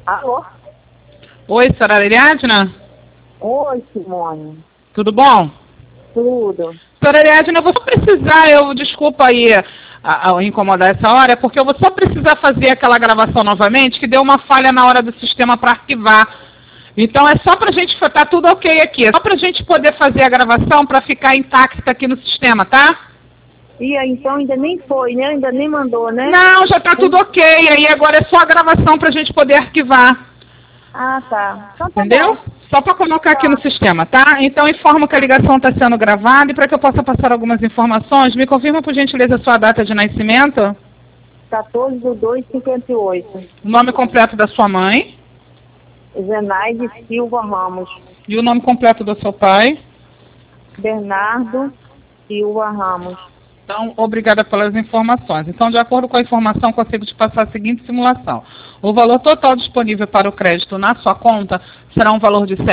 Alô? Oi, senhora Ariadna? Oi, Simone. Tudo bom? Tudo. Senhora Ariadna, eu vou só precisar, desculpa aí incomodar essa hora, é porque eu vou só precisar fazer aquela gravação novamente, que deu uma falha na hora do sistema para arquivar. Então é só pra gente, tá tudo ok aqui, é só pra gente poder fazer a gravação para ficar intacta aqui no sistema, tá? E aí, então ainda nem foi, né? Ainda nem mandou, né? Não, já tá tudo ok, aí agora é só a gravação pra gente poder arquivar. Ah, tá. Então tá Entendeu? bom. Só para colocar aqui no sistema, tá? Então informo que a ligação está sendo gravada e para que eu possa passar algumas informações, me confirma por gentileza a sua data de nascimento, 14/2/58. o nome completo da sua mãe Zenaide Silva Ramos. e o nome completo do seu pai. Bernardo Silva Ramos. Então, obrigada pelas informações. Então, de acordo com a informação, consigo te passar a seguinte simulação. O valor total disponível para o crédito na sua conta será um valor de R$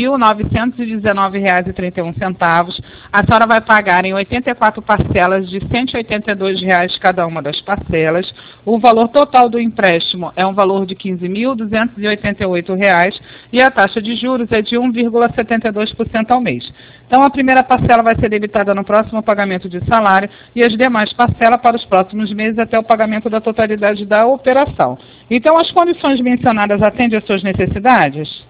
7.919,31. A senhora vai pagar em 84 parcelas de R$ 182 cada uma das parcelas. O valor total do empréstimo é um valor de R$ 15.288 e a taxa de juros é de 1,72% ao mês. Então, a primeira parcela vai ser debitada no próximo pagamento de salário e as demais parcelas para os próximos meses até o pagamento da totalidade da operação. Então, as condições mencionadas atendem às suas necessidades?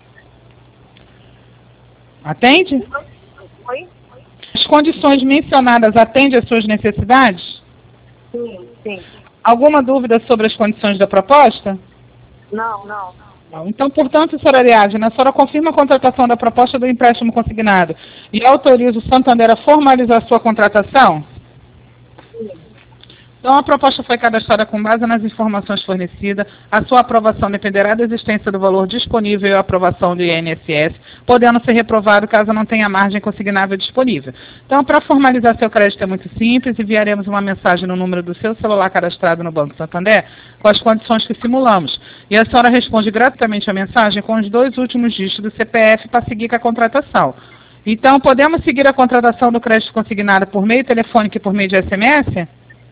Atende? Oi? As condições mencionadas atendem às suas necessidades? Sim, sim. Alguma dúvida sobre as condições da proposta? Não, não. Então, portanto, senhora Ariadna, a senhora confirma a contratação da proposta do empréstimo consignado e autoriza o Santander a formalizar sua contratação? Então, a proposta foi cadastrada com base nas informações fornecidas. A sua aprovação dependerá da existência do valor disponível e a aprovação do INSS, podendo ser reprovado caso não tenha margem consignável disponível. Então, para formalizar seu crédito é muito simples. Enviaremos uma mensagem no número do seu celular cadastrado no Banco Santander com as condições que simulamos. E a senhora responde gratuitamente a mensagem com os 2 últimos dígitos do CPF para seguir com a contratação. Então, podemos seguir a contratação do crédito consignado por meio telefônico e por meio de SMS?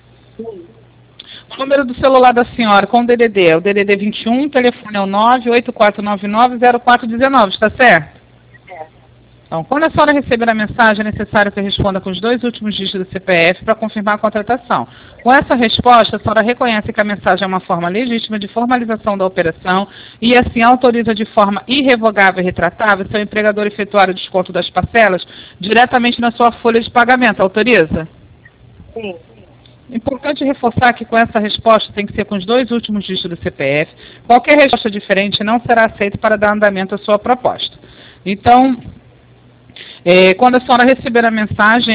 O número do celular da senhora com o DDD é o DDD 21, o telefone é o 984990419, está certo? Então, quando a senhora receber a mensagem, é necessário que responda com os 2 últimos dígitos do CPF para confirmar a contratação. Com essa resposta, a senhora reconhece que a mensagem é uma forma legítima de formalização da operação e, assim, autoriza de forma irrevogável e retratável seu empregador efetuar o desconto das parcelas diretamente na sua folha de pagamento. Autoriza? Sim. Importante reforçar que com essa resposta tem que ser com os 2 últimos dígitos do CPF. Qualquer resposta diferente não será aceita para dar andamento à sua proposta. Então, quando a senhora receber a mensagem,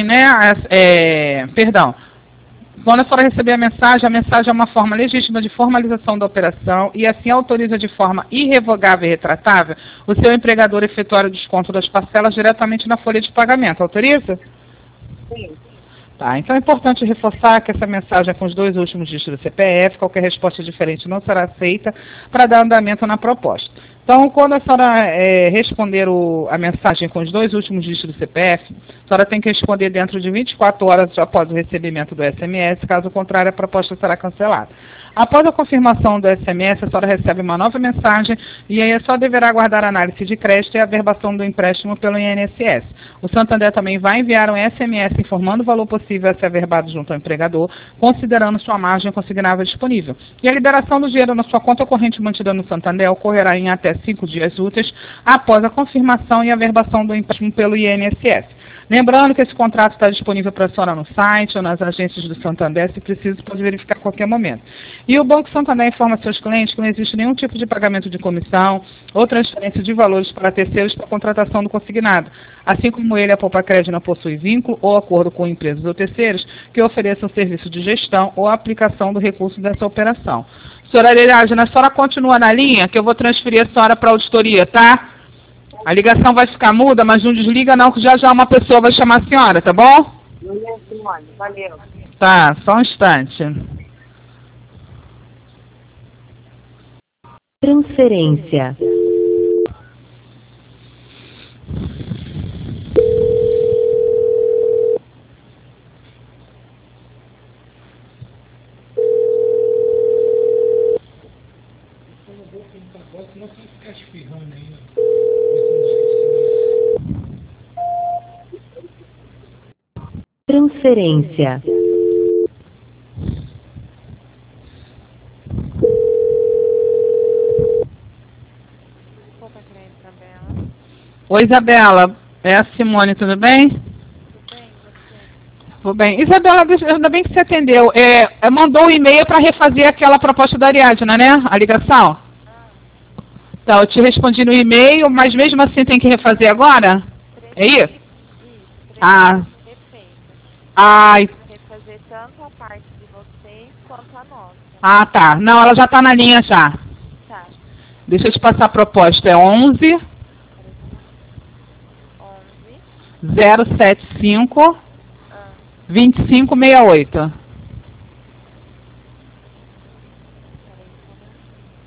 quando a senhora receber a mensagem é uma forma legítima de formalização da operação e assim autoriza de forma irrevogável e retratável o seu empregador efetuar o desconto das parcelas diretamente na folha de pagamento. Autoriza? Sim. Tá, então é importante reforçar que essa mensagem é com os 2 últimos dígitos do CPF, qualquer resposta diferente não será aceita para dar andamento na proposta. Então, quando a senhora responder a mensagem com os 2 últimos dígitos do CPF, a senhora tem que responder dentro de 24 horas após o recebimento do SMS, caso contrário, a proposta será cancelada. Após a confirmação do SMS, a senhora recebe uma nova mensagem e aí só deverá aguardar a análise de crédito e a averbação do empréstimo pelo INSS. O Santander também vai enviar um SMS informando o valor possível a ser averbado junto ao empregador, considerando sua margem consignável disponível. E a liberação do dinheiro na sua conta corrente mantida no Santander ocorrerá em até 5 dias úteis após a confirmação e averbação do empréstimo pelo INSS. Lembrando que esse contrato está disponível para a senhora no site ou nas agências do Santander, se preciso, pode verificar a qualquer momento. E o Banco Santander informa seus clientes que não existe nenhum tipo de pagamento de comissão ou transferência de valores para terceiros para a contratação do consignado. Assim como ele, a Poupa Crédito não possui vínculo ou acordo com empresas ou terceiros que ofereçam serviço de gestão ou aplicação do recurso dessa operação. Senhora Ariadna, a senhora continua na linha, que eu vou transferir a senhora para a auditoria, tá? A ligação vai ficar muda, mas não desliga não, que já uma pessoa vai chamar a senhora, tá bom? Valeu. Tá, só um instante. Transferência. Transferência. Pouca crédito, Isabela. Oi, Isabela. É a Simone, tudo bem? Tudo bem, você? Tudo bem. Isabela, ainda bem que você atendeu. Mandou um e-mail para refazer aquela proposta da Ariadna, né? A ligação. Tá, eu te respondi no e-mail, mas mesmo assim tem que refazer agora? É isso? Isso, Ah, precisa ser refeita. ai, Precisa refazer tanto a parte de vocês quanto a nossa. tá. Não, ela já está na linha já. Tá, Deixa eu te passar a proposta. É 11 peraí só um pouquinho. 11, 075 ah, 2568. peraí só um minutinho.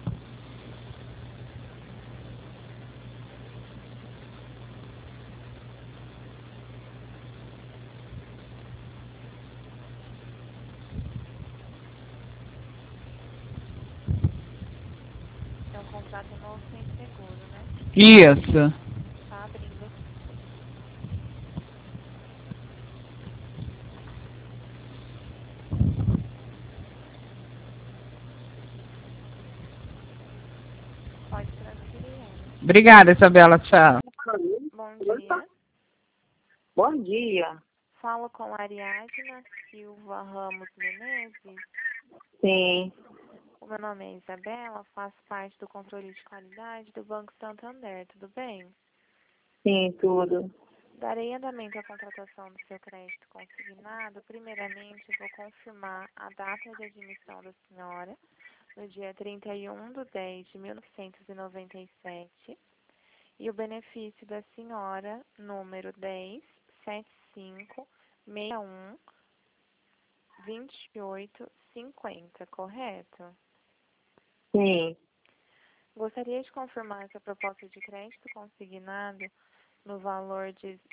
É um contrato novo sem seguro, né? Isso. Tá abrindo aqui. Pode transferir ela. Obrigada, Isabela. Tchau. Bom dia. Bom dia. Falo com a Ariadna Silva Ramos Menezes. Sim, O meu nome é Isabela, faço parte do controle de qualidade do Banco Santander, tudo bem? sim, tudo. Darei andamento à contratação do seu crédito consignado. Primeiramente, vou confirmar a data de admissão da senhora, no dia 31/10/1997, e o benefício da senhora, número 1075612850, correto? Sim, Gostaria de confirmar essa proposta de crédito consignado no valor de R$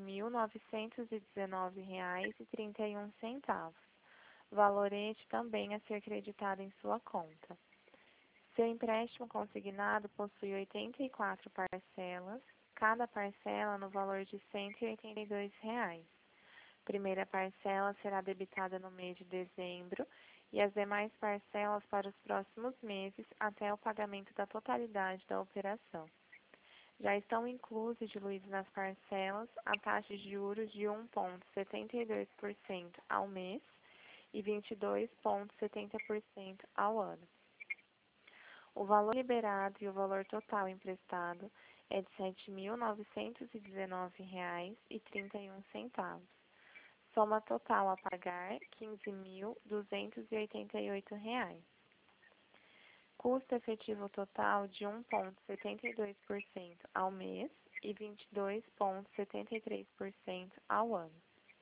7.919,31. Valor este também a ser creditado em sua conta. Seu empréstimo consignado possui 84 parcelas, cada parcela no valor de R$ 182. Primeira parcela será debitada no mês de dezembro e as demais parcelas para os próximos meses até o pagamento da totalidade da operação. Já estão inclusos e diluídos nas parcelas a taxa de juros de 1,72% ao mês e 22,70% ao ano. O valor liberado e o valor total emprestado é de R$ 7.919,31. Soma total a pagar R$ 15.288. Custo efetivo total de 1,72% ao mês e 22,73% ao ano.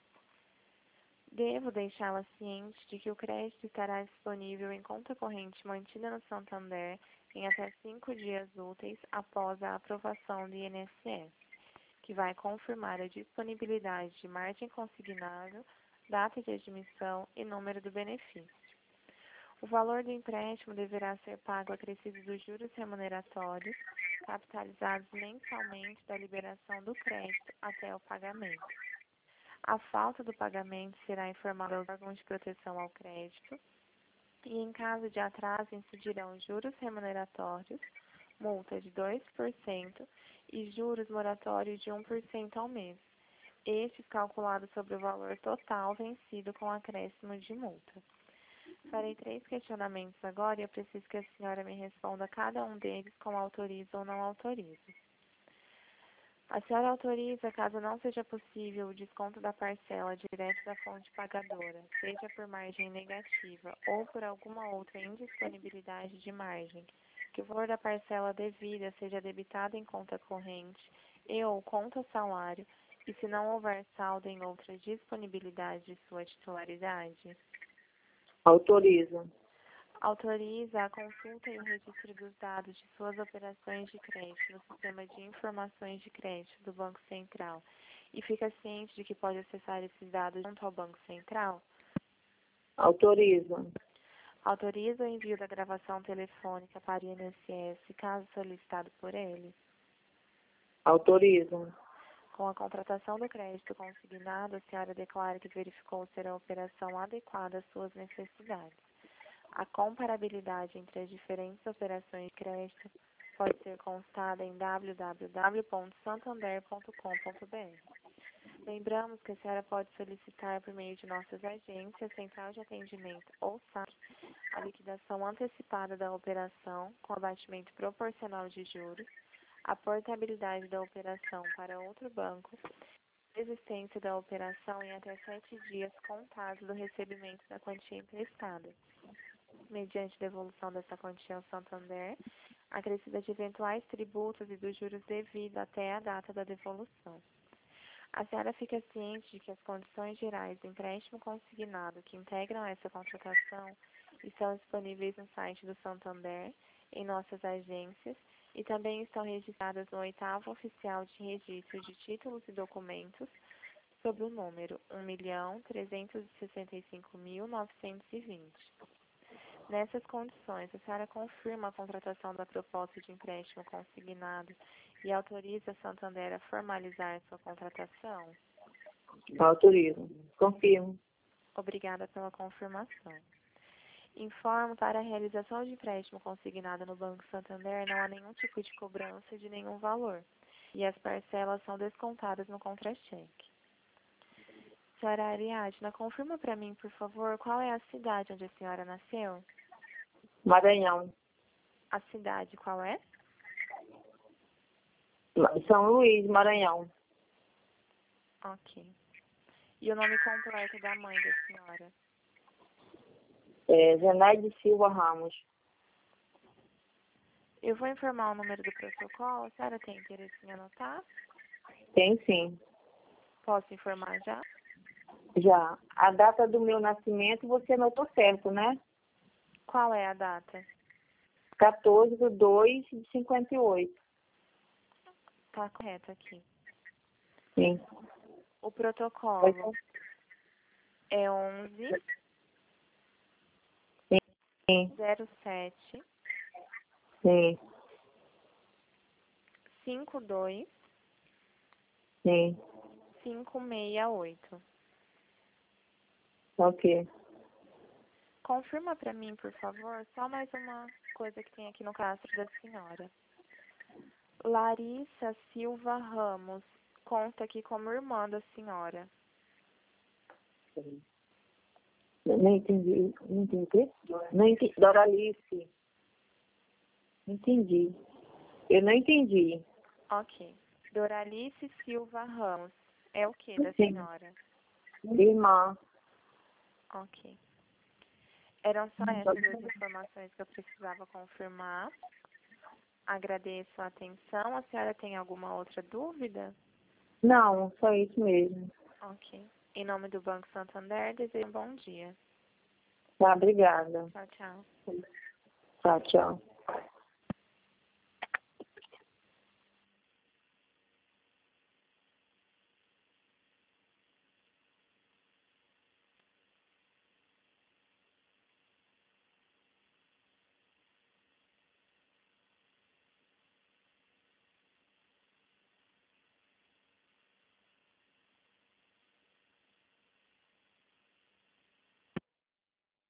Devo deixá-la ciente de que o crédito estará disponível em conta corrente mantida no Santander em até 5 dias úteis após a aprovação do INSS, que vai confirmar a disponibilidade de margem consignado, data de admissão e número do benefício. O valor do empréstimo deverá ser pago acrescido dos juros remuneratórios, capitalizados mensalmente da liberação do crédito até o pagamento. A falta do pagamento será informada aos órgãos de proteção ao crédito e, em caso de atraso, incidirão juros remuneratórios, multa de 2% e juros moratórios de 1% ao mês, estes calculados sobre o valor total vencido com acréscimo de multa. Farei 3 questionamentos agora e eu preciso que a senhora me responda cada um deles com autoriza ou não autoriza. A senhora autoriza, caso não seja possível, o desconto da parcela direto da fonte pagadora, seja por margem negativa ou por alguma outra indisponibilidade de margem, que o valor da parcela devida seja debitado em conta corrente e ou conta salário, e se não houver saldo em outra disponibilidade de sua titularidade? autoriza. Autoriza a consulta e o registro dos dados de suas operações de crédito no Sistema de Informações de Crédito do Banco Central e fica ciente de que pode acessar esses dados junto ao Banco Central? Autoriza. Autoriza o envio da gravação telefônica para o INSS, caso solicitado por ele. Autorizo. Com a contratação do crédito consignado, a senhora declara que verificou ser a operação adequada às suas necessidades. A comparabilidade entre as diferentes operações de crédito pode ser constada em www.santander.com.br. Lembramos que a senhora pode solicitar por meio de nossas agências, central de atendimento ou SAC, a liquidação antecipada da operação com abatimento proporcional de juros, a portabilidade da operação para outro banco, a existência da operação em até 7 dias contados do recebimento da quantia emprestada, mediante devolução dessa quantia ao Santander, acrescida de eventuais tributos e dos juros devidos até a data da devolução. A senhora fica ciente de que as condições gerais do empréstimo consignado que integram essa contratação estão disponíveis no site do Santander, em nossas agências, e também estão registradas no 8º Oficial de Registro de Títulos e Documentos, sob o número 1.365.920. Nessas condições, a senhora confirma a contratação da proposta de empréstimo consignado e autoriza a Santander a formalizar sua contratação? Autorizo. Confirmo. Obrigada pela confirmação. Informo para a realização de empréstimo consignado no Banco Santander não há nenhum tipo de cobrança de nenhum valor e as parcelas são descontadas no contra-cheque. Senhora Ariadna, confirma para mim, por favor, qual é a cidade onde a senhora nasceu? Maranhão. A cidade qual é? São Luís, Maranhão. Ok. E o nome completo da mãe da senhora? Zenaide Silva Ramos. Eu vou informar o número do protocolo. A senhora tem interesse em anotar? Tem sim. Posso informar já? Já. A data do meu nascimento você anotou certo, né? Qual é a data? 14/2/58. Tá correto aqui. Sim. O protocolo é 11 Sim. 07 Sim. 52 Sim. 568. Ok. Confirma para mim, por favor, só mais uma coisa que tem aqui no cadastro da senhora. Larissa Silva Ramos conta aqui como irmã da senhora. Não entendi. Não entendi o quê? Não entendi. Doralice. Não entendi. Eu não entendi. Ok. Doralice Silva Ramos. É o que da Sim. senhora? Irmã. Ok. Eram só essas as informações que eu precisava confirmar. Agradeço a atenção. A senhora tem alguma outra dúvida? Não, só isso mesmo. Ok. Em nome do Banco Santander, desejo um bom dia. Tá, obrigada. Tchau, tchau. Tá, tchau.